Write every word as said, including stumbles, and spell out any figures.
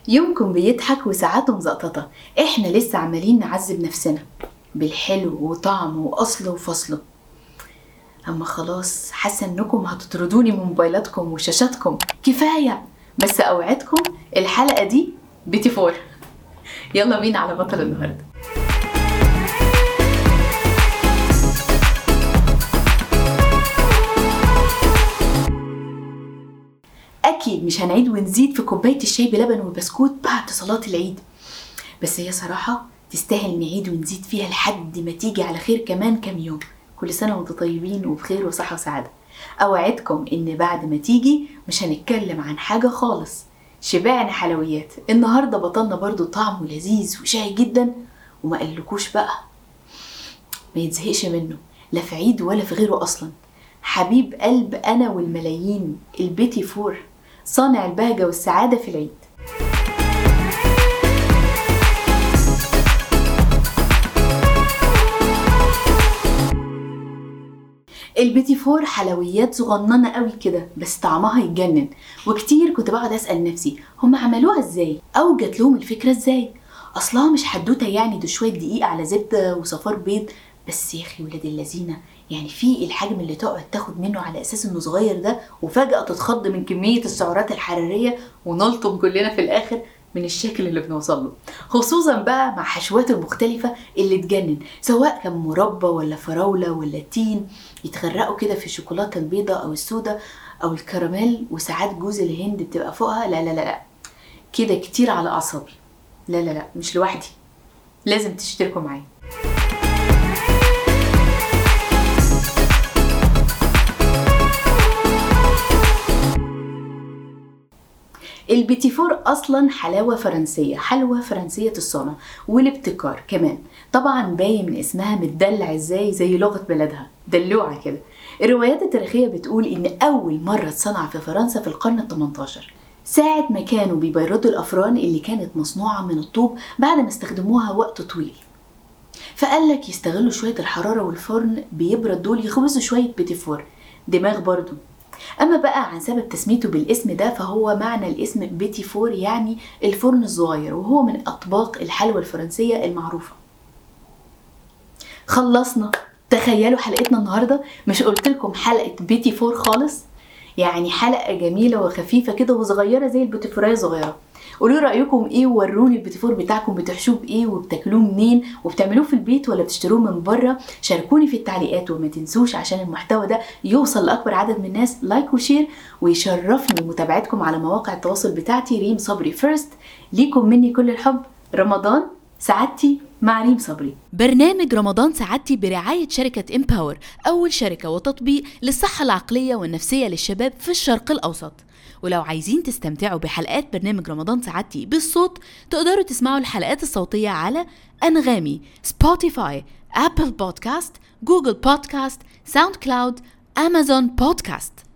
يومكم بيضحك وساعاته مزقططة، احنا لسه عمالين نعذب نفسنا بالحلو وطعمه وأصله وفصله. اما خلاص حاسه انكم هتطردوني من موبايلاتكم وشاشاتكم كفايه، بس اوعدكم الحلقه دي بيتي فور. يلا بينا على بطل النهارده. اكيد مش هنعيد ونزيد في كوبايه الشاي بلبن والبسكوت بعد صلاه العيد، بس هي صراحه تستاهل نعيد ونزيد فيها لحد ما تيجي على خير كمان كام يوم. كل سنة وانتم طيبين وبخير وصحة وسعادة. اوعدكم ان بعد ما تيجي مش هنتكلم عن حاجة خالص، شبعنا حلويات. النهاردة بطلنا برضو طعمه لذيذ وشاي جدا، وما قلكوش بقى ما يتزهقش منه لا في عيد ولا في غيره اصلا. حبيب قلب انا والملايين، البيتي فور، صانع البهجة والسعادة في العيد. البيتي فور حلويات صغننه قوي كده بس طعمها يتجنن، وكتير كنت بقعد اسال نفسي هم عملوها ازاي او جات لهم الفكره ازاي. اصلها مش حدوته يعني، ده شويه دقيق على زبده وصفار بيض بس. يا اخي ولاد اللذينه، يعني في الحجم اللي تقعد تاخد منه على اساس انه صغير ده، وفجاه تتخض من كميه السعرات الحراريه ونلطم كلنا في الاخر من الشكل اللي بنوصل له، خصوصا بقى مع حشواته المختلفة اللي تجنن، سواء كان مربى ولا فراولة ولا تين، يتغرقوا كده في الشوكولاتة البيضة او السودة او الكراميل، وساعات جوز الهند بتبقى فوقها. لا لا لا لا كده كتير على اعصابي. لا لا لا مش لوحدي، لازم تشتركوا معايا. البيتي فور اصلا حلاوه فرنسيه، حلوه فرنسيه الصنع والابتكار كمان. طبعا باين من اسمها متدلع ازاي، زي لغه بلدها دلوعه كده. الروايات التاريخيه بتقول ان اول مره اتصنع في فرنسا في القرن الثمنتاشر، ساعه ما كانوا بيبردوا الافران اللي كانت مصنوعه من الطوب بعد ما استخدموها وقت طويل. فقال لك يستغلوا شويه الحراره والفرن بيبرد دول يخبزوا شويه بيتي فور. دماغ برضو. اما بقى عن سبب تسميته بالاسم ده، فهو معنى الاسم بيتي فور يعني الفرن الصغير، وهو من اطباق الحلوى الفرنسية المعروفة. خلصنا. تخيلوا حلقتنا النهاردة، مش قلت لكم حلقة بيتي فور خالص؟ يعني حلقة جميلة وخفيفة كده وصغيرة زي البيتي فورية صغيرة. قولوا رأيكم ايه، ووروني البيتي فور بتاعكم بتحشوه بايه وبتاكلوه منين، وبتعملوه في البيت ولا بتشتروه من بره. شاركوني في التعليقات، وما تنسوش عشان المحتوى ده يوصل لأكبر عدد من الناس لايك وشير. ويشرفني متابعتكم على مواقع التواصل بتاعتي ريم صبري فيرست. ليكم مني كل الحب. رمضان سعادتي مع ريم صبري. برنامج رمضان سعادتي برعاية شركة إمباور، أول شركة وتطبيق للصحة العقلية والنفسية للشباب في الشرق الأوسط. ولو عايزين تستمتعوا بحلقات برنامج رمضان سعادتي بالصوت، تقدروا تسمعوا الحلقات الصوتية على أنغامي، سبوتيفاي، أبل بودكاست، جوجل بودكاست، ساوند كلاود، أمازون بودكاست.